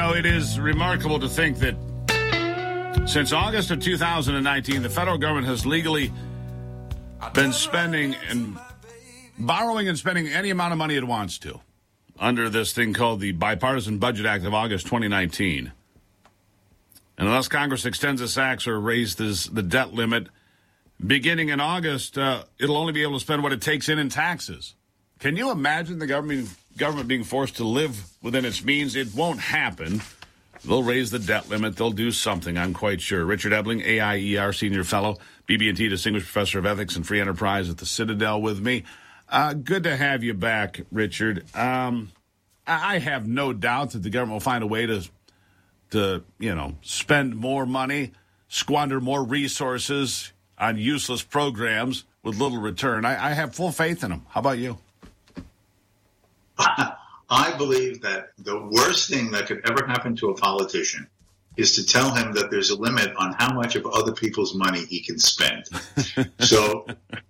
It is remarkable to think that since August of 2019, the federal government has legally been spending and borrowing and spending any amount of money it wants to under this thing called the Bipartisan Budget Act of August 2019. And unless Congress extends this act or raises the debt limit beginning in August, it'll only be able to spend what it takes in taxes. Can you imagine the government being forced to live within its means? It won't happen. They'll raise the debt limit. They'll do something, I'm quite sure. Richard Ebling, AIER Senior Fellow, BB&T Distinguished Professor of Ethics and Free Enterprise at the Citadel with me. Good to have you back, Richard. I have no doubt that the government will find a way to spend more money, squander more resources on useless programs with little return. I have full faith in them. How about you? I believe that the worst thing that could ever happen to a politician is to tell him that there's a limit on how much of other people's money he can spend. So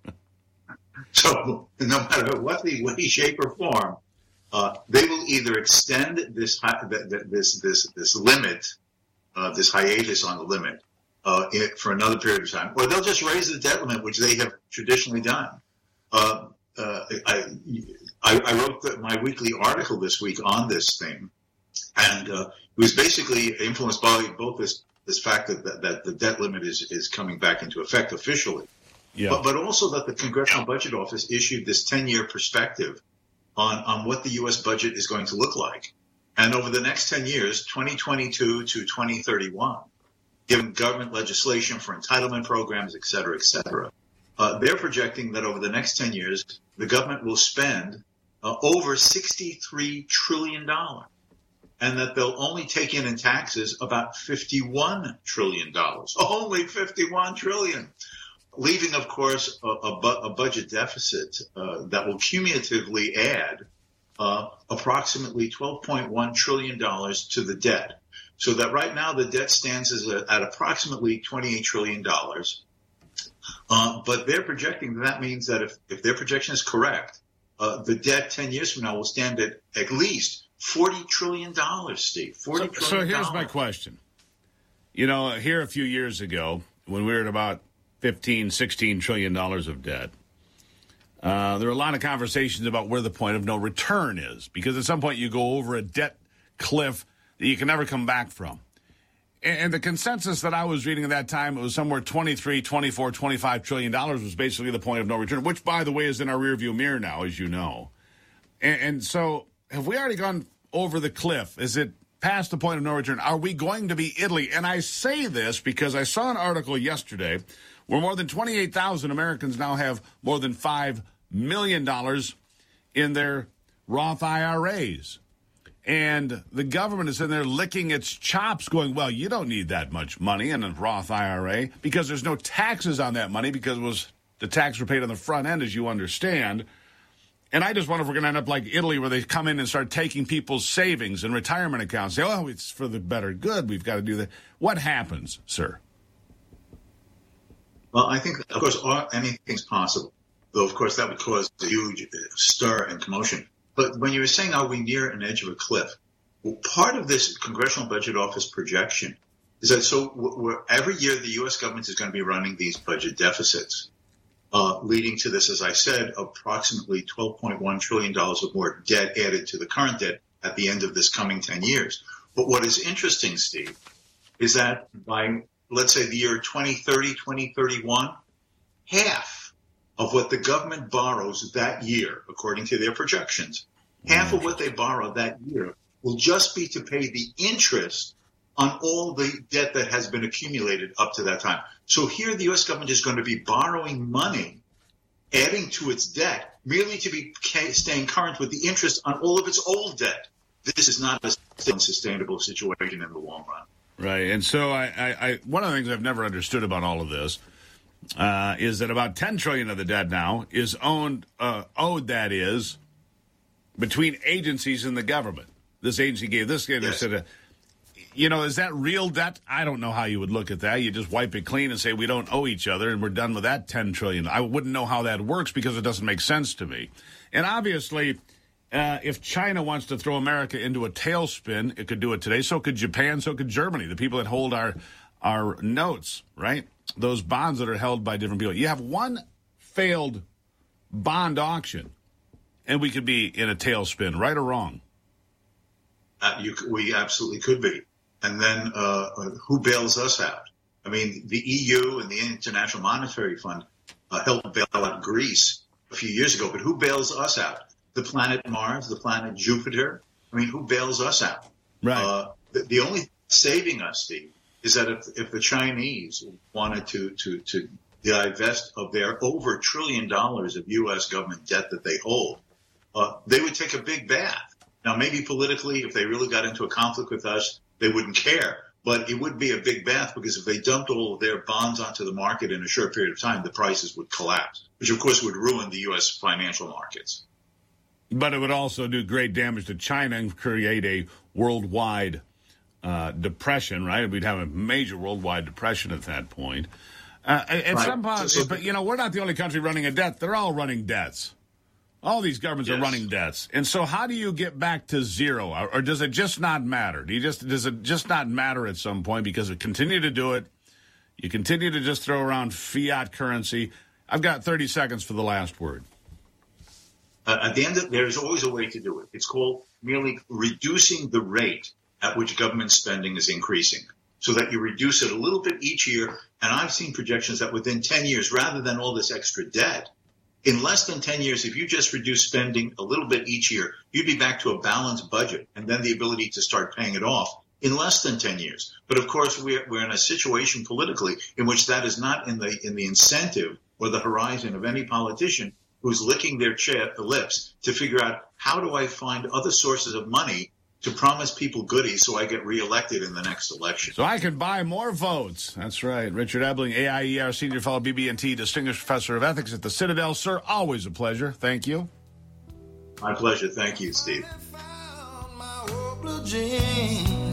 no matter what the way, shape, or form, they will either extend this limit, this hiatus on the limit, for another period of time, or they'll just raise the debt limit, which they have traditionally done. I wrote my weekly article this week on this thing, and it was basically influenced by both this fact that the debt limit is coming back into effect officially, but also that the Congressional Budget Office issued this 10-year perspective on what the U.S. budget is going to look like. And over the next 10 years, 2022 to 2031, given government legislation for entitlement programs, et cetera, they're projecting that over the next 10 years, the government will spend over $63 trillion, and that they'll only take in taxes about $51 trillion. Only $51 trillion, leaving, of course, a budget deficit that will cumulatively add approximately $12.1 trillion to the debt. So that right now the debt stands at approximately $28 trillion. But they're projecting that means that if their projection is correct, the debt 10 years from now will stand at least $40 trillion, Steve. $40 trillion. So here's my question. Here a few years ago, when we were at about $16 trillion of debt, there were a lot of conversations about where the point of no return is, because at some point you go over a debt cliff that you can never come back from. And the consensus that I was reading at that time, it was somewhere $23, $24, $25 trillion was basically the point of no return, which, by the way, is in our rearview mirror now, as you know. And so have we already gone over the cliff? Is it past the point of no return? Are we going to be Italy? And I say this because I saw an article yesterday where more than 28,000 Americans now have more than $5 million in their Roth IRAs. And the government is in there licking its chops going, well, you don't need that much money in a Roth IRA because there's no taxes on that money because the tax were paid on the front end, as you understand. And I just wonder if we're going to end up like Italy, where they come in and start taking people's savings and retirement accounts. Say, oh, it's for the better good. We've got to do that. What happens, sir? Well, I think, of course, anything's possible. Though, of course, that would cause a huge stir and commotion. But when you were saying, are we near an edge of a cliff? Well, part of this Congressional Budget Office projection is that every year the U.S. government is going to be running these budget deficits, leading to this, as I said, approximately $12.1 trillion of more debt added to the current debt at the end of this coming 10 years. But what is interesting, Steve, is that by, let's say, the year 2030, 2031, half of what the government borrows that year, according to their projections, half of what they borrow that year will just be to pay the interest on all the debt that has been accumulated up to that time. So here the U.S. government is going to be borrowing money, adding to its debt, merely to be staying current with the interest on all of its old debt. This is not a sustainable situation in the long run. Right. And so I one of the things I've never understood about all of this is that about $10 trillion of the debt now is owed, that is, between agencies and the government. This agency gave this, yes. Is that real debt? I don't know how you would look at that. You just wipe it clean and say we don't owe each other and we're done with that $10 trillion. I wouldn't know how that works because it doesn't make sense to me. And obviously, if China wants to throw America into a tailspin, it could do it today. So could Japan. So could Germany. The people that hold our notes, right? Those bonds that are held by different people. You have one failed bond auction, and we could be in a tailspin, right or wrong. We absolutely could be. And then who bails us out? I mean, the EU and the International Monetary Fund helped bail out Greece a few years ago, but who bails us out? The planet Mars, the planet Jupiter. I mean, who bails us out? Right. The only saving us, Steve, is that if the Chinese wanted to divest of their over $1 trillion of U.S. government debt that they hold, they would take a big bath. Now, maybe politically, if they really got into a conflict with us, they wouldn't care. But it would be a big bath because if they dumped all of their bonds onto the market in a short period of time, the prices would collapse, which, of course, would ruin the U.S. financial markets. But it would also do great damage to China and create a worldwide depression, right? We'd have a major worldwide depression at that point. Some point, but, we're not the only country running a debt. They're all running debts. All these governments are running debts. And so how do you get back to zero? Or does it just not matter? Does it just not matter at some point because we continue to do it? You continue to just throw around fiat currency. I've got 30 seconds for the last word. At the end, there's always a way to do it. It's called merely reducing the rate at which government spending is increasing so that you reduce it a little bit each year. And I've seen projections that within 10 years, rather than all this extra debt, in less than 10 years, if you just reduce spending a little bit each year, you'd be back to a balanced budget and then the ability to start paying it off in less than 10 years. But of course, we're in a situation politically in which that is not in the incentive or the horizon of any politician who's licking their lips to figure out how do I find other sources of money to promise people goodies so I get reelected in the next election. So I can buy more votes. That's right. Richard Ebeling, AIER Senior Fellow, BB&T, Distinguished Professor of Ethics at the Citadel. Sir, always a pleasure. Thank you. My pleasure. Thank you, Steve.